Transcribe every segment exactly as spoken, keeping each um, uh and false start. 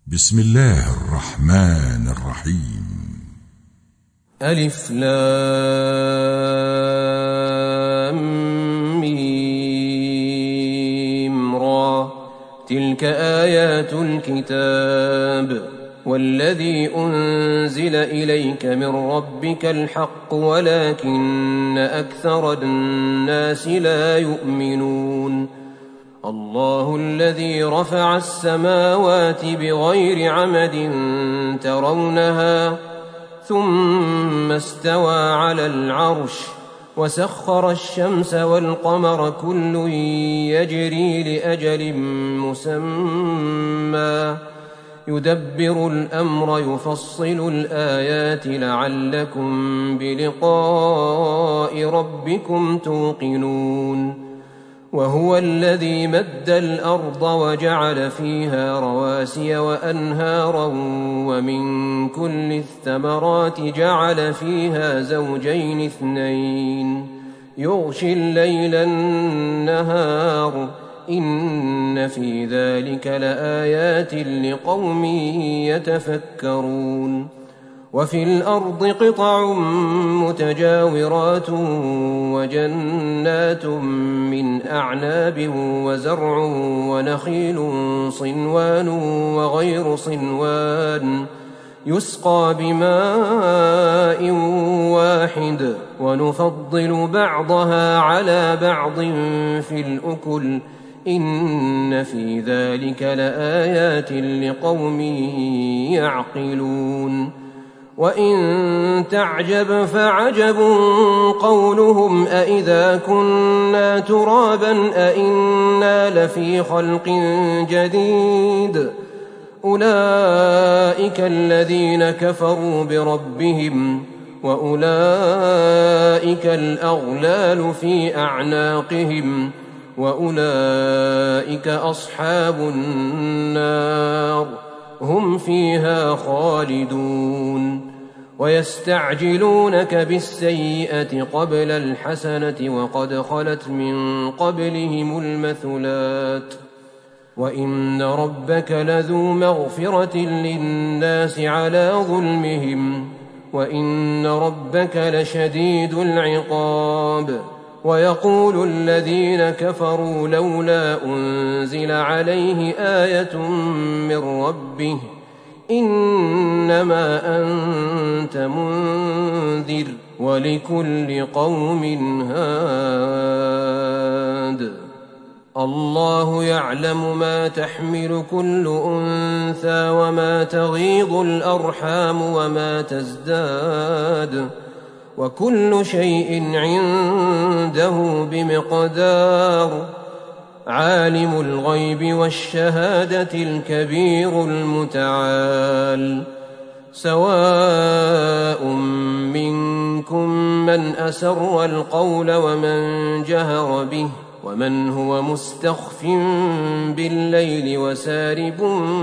بسم الله الرحمن الرحيم. ألف لام ميم را، تلك آيات الكتاب والذي أنزل إليك من ربك الحق ولكن أكثر الناس لا يؤمنون. الله الذي رفع السماوات بغير عمد ترونها ثم استوى على العرش وسخر الشمس والقمر كل يجري لأجل مسمى يدبر الأمر يفصل الآيات لعلكم بلقاء ربكم توقنون. وهو الذي مد الأرض وجعل فيها رواسي وأنهارا ومن كل الثمرات جعل فيها زوجين اثنين يغشي الليل النهار إن في ذلك لآيات لقوم يتفكرون. وفي الأرض قطع متجاورات وجنات من أعناب وزرع ونخيل صنوان وغير صنوان يسقى بماء واحد ونفضل بعضها على بعض في الأكل إن في ذلك لآيات لقوم يعقلون. وإن تعجب فعجب قولهم أإذا كنا ترابا أإنا لفي خلق جديد أولئك الذين كفروا بربهم وأولئك الأغلال في أعناقهم وأولئك أصحاب النار هم فيها خالدون. ويستعجلونك بالسيئة قبل الحسنة وقد خلت من قبلهم المثلات وإن ربك لذو مغفرة للناس على ظلمهم وإن ربك لشديد العقاب. ويقول الذين كفروا لولا أنزل عليه آية من ربه إنما أنت منذر ولكل قوم هاد. الله يعلم ما تحمل كل أنثى وما تغيض الأرحام وما تزداد وكل شيء عنده بمقدار. عالم الغيب والشهادة الكبير المتعال. سواء منكم من أسر القول ومن جهر به ومن هو مستخف بالليل وسارب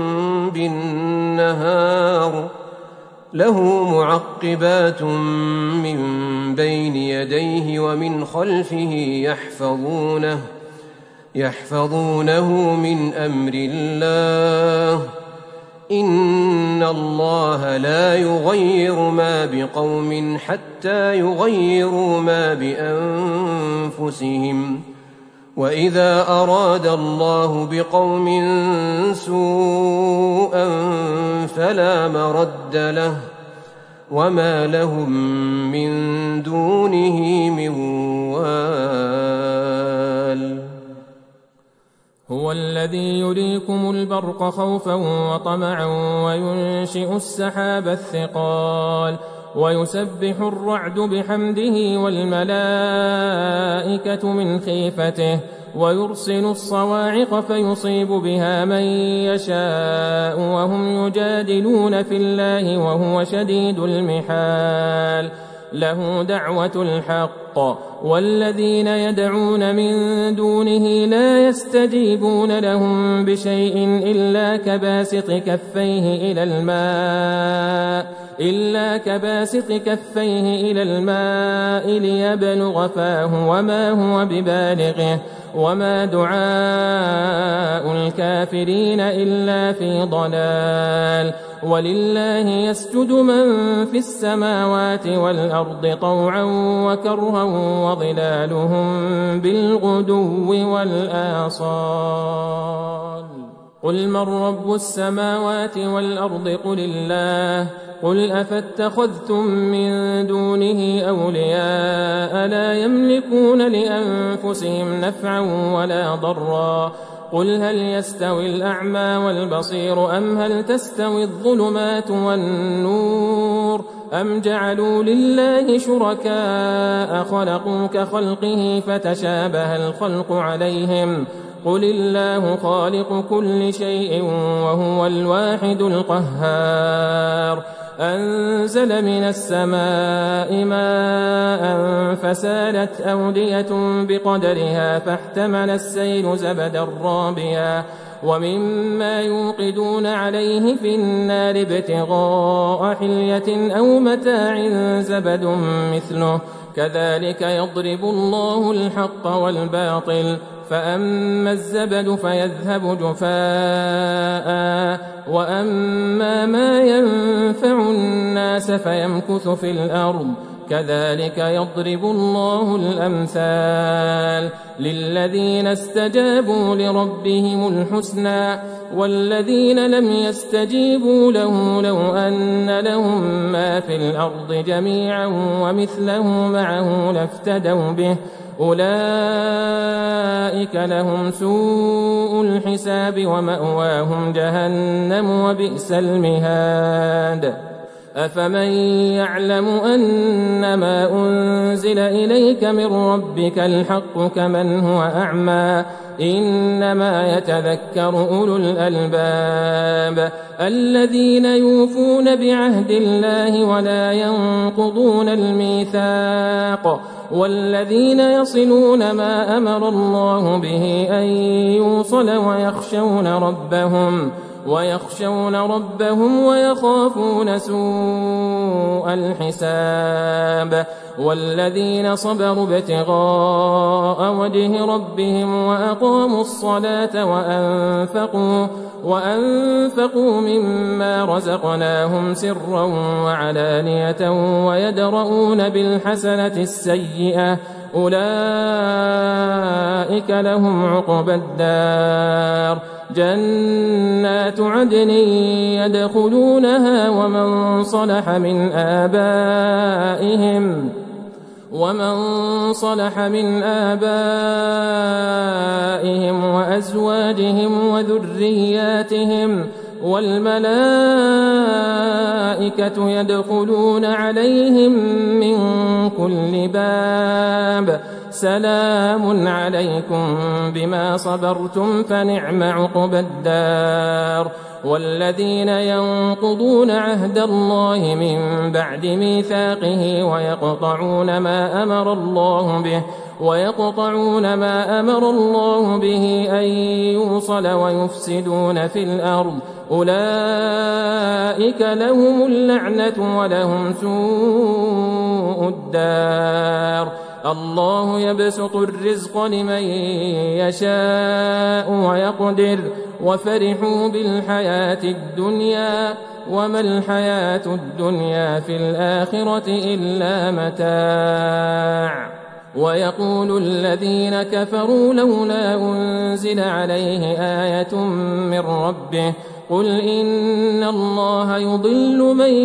بالنهار له معقبات من بين يديه ومن خلفه يحفظونه يحفظونه من أمر الله إن الله لا يغير ما بقوم حتى يغيروا ما بأنفسهم وإذا أراد الله بقوم سوءا فلا مرد له وما لهم من دونه من وال. هو الذي يريكم البرق خوفا وطمعا وينشئ السحاب الثقال ويسبح الرعد بحمده والملائكة من خيفته ويرسل الصواعق فيصيب بها من يشاء وهم يجادلون في الله وهو شديد المحال. له دعوة الحق والذين يدعون من دونه لا يستجيبون لهم بشيء إلا كباسط كفيه إلى الماء إلا كباسط كفيه إلى الماء ليبلغ فاه وما هو ببالغه وما دعاء الكافرين إلا في ضلال ولله يسجد من في السماوات والأرض طوعا وكرها وظلالهم بالغدو والآصال قل من رب السماوات والأرض قل الله قل أفاتخذتم من دونه أولياء لا يملكون لأنفسهم نفعا ولا ضرا قل هل يستوي الأعمى والبصير أم هل تستوي الظلمات والنور أم جعلوا لله شركاء خلقوا كخلقه فتشابه الخلق عليهم قل الله خالق كل شيء وهو الواحد القهار أنزل من السماء ماء فسالت أودية بقدرها فاحتمل السيل زبدا رابيا ومما يوقدون عليه في النار ابتغاء حلية أو متاع زبد مثله كذلك يضرب الله الحق والباطل فأما الزبد فيذهب جفاء وأما ما ينفع الناس فيمكث في الأرض كذلك يضرب الله الأمثال للذين استجابوا لربهم الحسنى والذين لم يستجيبوا له لو أن لهم ما في الأرض جميعا ومثله معه لافتدوا به أولئك لهم سوء الحساب ومأواهم جهنم وبئس المهاد أفمن يعلم أنما أنزل إليك من ربك الحق كمن هو أعمى إنما يتذكر أولو الألباب الذين يوفون بعهد الله ولا ينقضون الميثاق والذين يصلون ما أمر الله به أن يوصل ويخشون ربهم ويخشون ربهم ويخافون سوء الحساب والذين صبروا ابتغاء وجه ربهم وأقاموا الصلاة وأنفقوا وأنفقوا مما رزقناهم سرا وعلانية ويدرؤون بالحسنة السيئة أولئك لهم عقبى الدار جنات عدن يدخلونها ومن صلح من آبائهم ومن صلح من آبائهم وأزواجهم وذرياتهم والملائكة يدخلون عليهم من كل باب سلام عليكم بما صبرتم فنعم عقبى الدار والذين ينقضون عهد الله من بعد ميثاقه ويقطعون ما أمر الله به ويقطعون ما أمر الله به أن يوصل ويفسدون في الأرض أولئك لهم اللعنة ولهم سوء الدار الله يبسط الرزق لمن يشاء ويقدر وفرحوا بالحياة الدنيا وما الحياة الدنيا في الآخرة إلا متاع ويقول الذين كفروا لولا أنزل عليه آية من ربه قل إن الله يضل من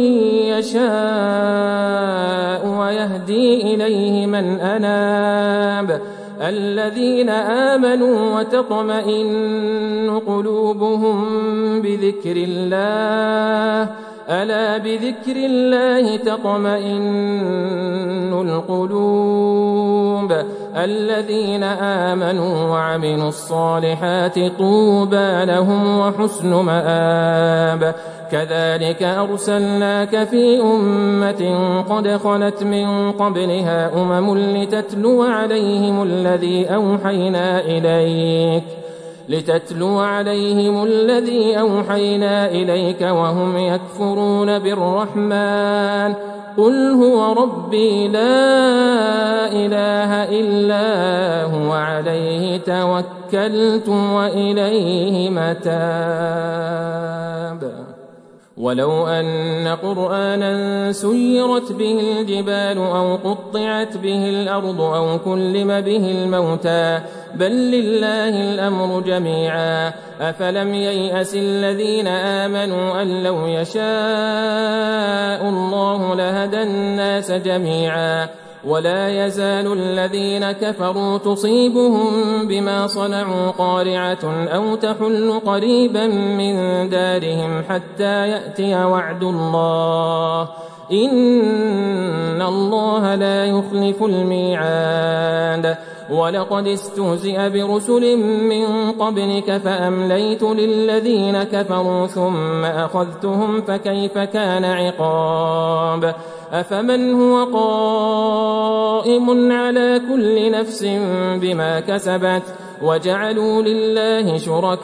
يشاء ويهدي إليه من أناب الذين آمنوا وتطمئن قلوبهم بذكر الله ألا بذكر الله تطمئن القلوب الذين آمنوا وعملوا الصالحات طوبى لهم وحسن مآب كذلك أرسلناك في أمة قد خلت من قبلها أمم لتتلو عليهم الذي أوحينا إليك لتتلو عليهم الذي أوحينا إليك وهم يكفرون بالرحمن قل هو ربي لا إله إلا هو عليه توكلت وإليه متاب ولو أن قرآنا سيرت به الجبال أو قطعت به الأرض أو كلم به الموتى بل لله الأمر جميعا أفلم ييأس الذين آمنوا أن لو يشاء الله لهدى الناس جميعا ولا يزال الذين كفروا تصيبهم بما صنعوا قارعة أو تحل قريبا من دارهم حتى يأتي وعد الله إن الله لا يخلف الميعاد ولقد استهزئ برسل من قبلك فأمليت للذين كفروا ثم أخذتهم فكيف كان عقاب أفمن هو قائم على كل نفس بما كسبت وجعلوا لله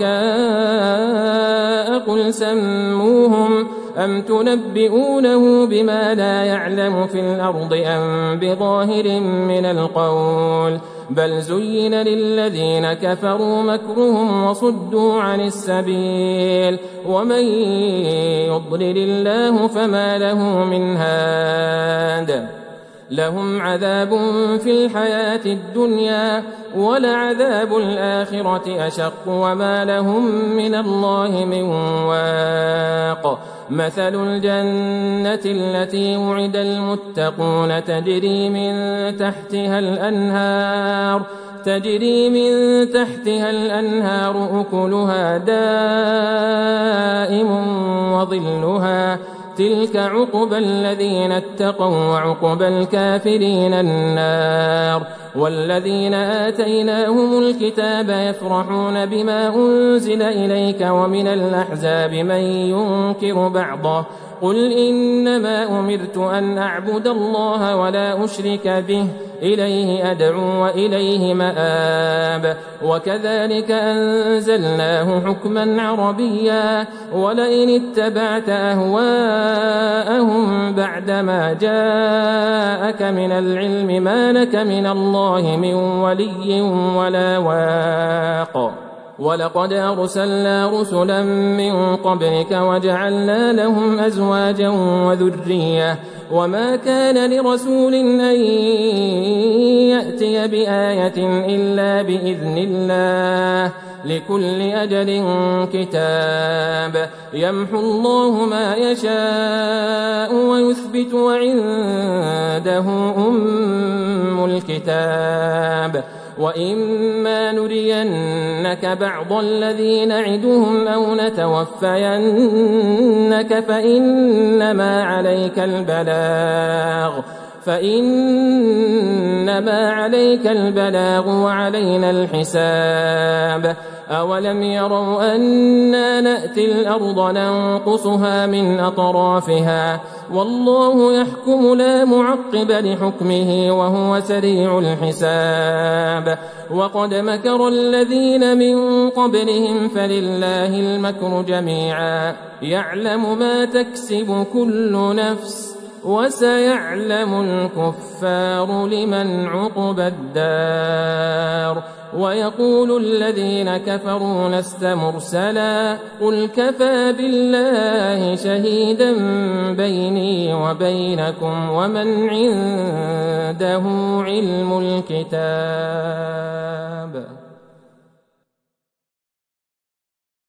شركاء قل سموهم أم تنبئونه بما لا يعلم في الأرض أم بظاهر من القول بل زين للذين كفروا مكرهم وصدوا عن السبيل ومن يضلل الله فما له من هاد لهم عذاب في الحياة الدنيا ولعذاب الآخرة أشق وما لهم من الله من واق مثل الجنة التي وعد المتقون تجري من تحتها الأنهار تجري من تحتها الأنهار أكلها دائم وظلها تلك عقبى الذين اتقوا وعقبى الكافرين النار والذين آتيناهم الكتاب يفرحون بما أنزل إليك ومن الأحزاب من ينكر بعضه قل إنما أمرت أن أعبد الله ولا أشرك به إليه أدعو وإليه مآب وكذلك أنزلناه حكما عربيا ولئن اتبعت أهواءهم بعدما جاءك من العلم ما لك من الله من ولي ولا واق ولقد أرسلنا رسلا من قبلك وجعلنا لهم أزواجا وذرية وما كان لرسول أن يأتي بآية إلا بإذن الله لكل أجل كتاب يمحو الله ما يشاء ويثبت وعنده أم الكتاب وإما نرينك بعض الذي نعدهم أو نتوفينك فإنما عليك البلاغ فإنما عليك البلاغ وعلينا الحساب أولم يروا أنا نأتي الأرض ننقصها من أطرافها والله يحكم لا معقب لحكمه وهو سريع الحساب وقد مكر الذين من قبلهم فلله المكر جميعا يعلم ما تكسب كل نفس وسيعلم الكفار لمن عقبى الدار ويقول الذين كفروا لست مرسلا قل كفى بالله شهيدا بيني وبينكم ومن عنده علم الكتاب